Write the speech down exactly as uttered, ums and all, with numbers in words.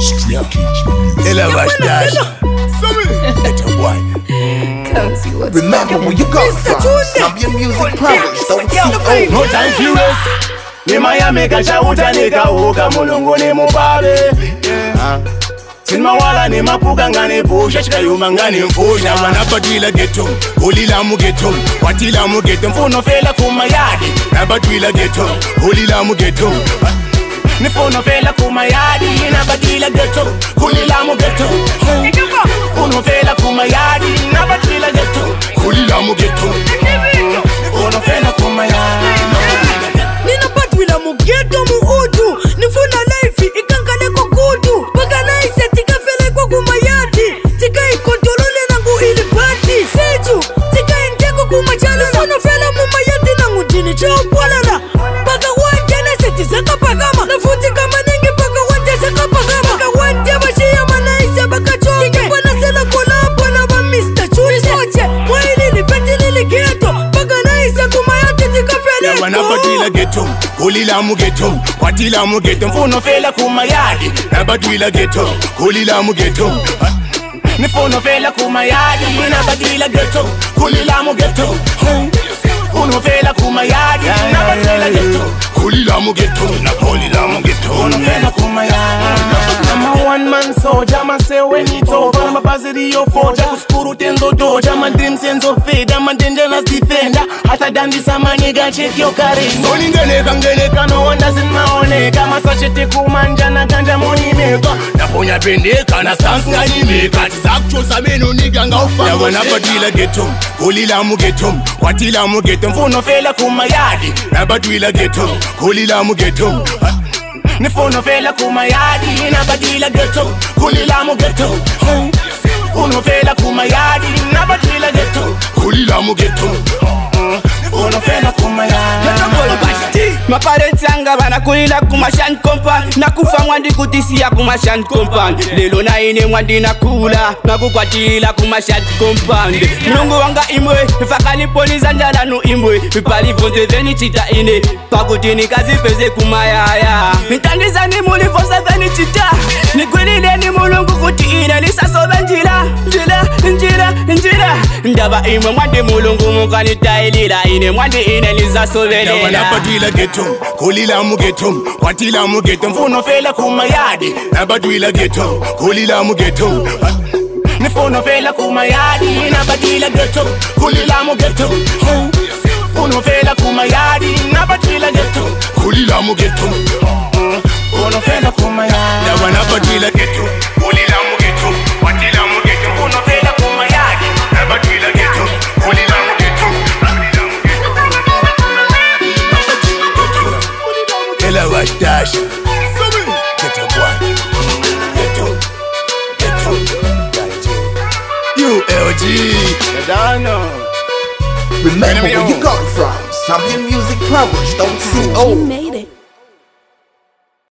Street Kitchen. Ella Rashdash. Little boy. Remember where you come from. Zambia music powers. Don't see old. No time for rest. Ni Miami kachauta nikauka mulungu ni mubabe. Sinma wala ni mapuga ngani pusha chikayuma ngani mfusha. Wanapatwila geto, ulila mu geto, watila mu geto, mfuno fela kumayadi. Napatwila geto, ulila mu geto, nifuno fela kumayadi. Napatwila geto, ulila mu geto, mfuno fela kumayadi. Napatwila geto, ulila mu geto, mfuno fela kumayadi. Ninapatwila mu geto mu udu, nifuna life ikankane ko kudu. Baganaise tika fele kwa kumayadi, tika ikontrolole nangu ili party. Seju, tika inteko kumachalo, nifuna fele mu mayadi nangu jini chao polala. Baga wajene seti zaka pagama, nafuti kama ningi baga wajene zaka pagama. Baga wajene bashia manaise baka choke, tika wana sela kola wana ba mister Churi soche. Mwaili li peti lili geto, baganaise kumayadi tika fele ko. Wanapatwila geto, ulila mu geto, watila mu geto, mfuno fela kumayadi. Napatwila geto, ulila mu geto, nifuno fela kumayadi. Napatwila geto, ulila mu geto, mfuno fela kumayadi. Napatwila geto, ulila mu geto, ulila mu geto, mfuno fela kumayadi. I'm a one man soldier, man say when it's over. I'm a positive yo forger, kuskuru tenzo doja. My dream sense of fade, I'm a dangerous defender. Hotter than this, I'm a nigga, check your courage. Money ngeneka, ngeneka, no one doesn't maoneka. Masachete kumanja na ganja money maker. Naponya pendeka, na stance ngani maker. Tisakuchosa meno nigga nga ufa. Ya wanapatwila geto, ulila mu geto, watila mu geto, mfuno fela kumayadi. Napatwila geto, ulila mu geto, nifuno fela kumayadi. Napatwila geto, ulila mu geto, nifuno fela kumayadi. Napatwila geto, ulila mu geto, nifuno fela kumayadi. Maparents anga banakulila kumashan compound, nakufa mwandi kutisia kumashan compound. Lelo na ine mwandi nakula, nakukwatila kumashan compound. Mlungu wanga imwe, fakani poliza njala nu imwe. Pipali vonze veni chita ine, pakutini kazi peze kumayaya. Nitangiza ni muli vonze veni chita, nikwilile ni mulungu kuti ine lisasobe njila. Njila, njila, njila, ndaba imwe mwandi mulungu mukani tailila. Ine mwandi ine lisasobe lela. Napatwila geto, ulila mu geto, watila mu geto, mfuno fela kumayadi. Napatwila geto, ulila mu geto, nifuno fela kumayadi. Napatwila geto, ulila mu geto, mfuno fela kumayadi. Napatwila geto, ulila mu geto, mfuno fela kumayadi. Nawa napatwila geto, ulila mu geto, watila mu geto, mfuno fela kumayadi. Napatwila geto, ulila mu geto, Ella Rashdash. Little boy. Little, little. U L G. Remember where you come from. Zambia music powers. Don't see old. Made it.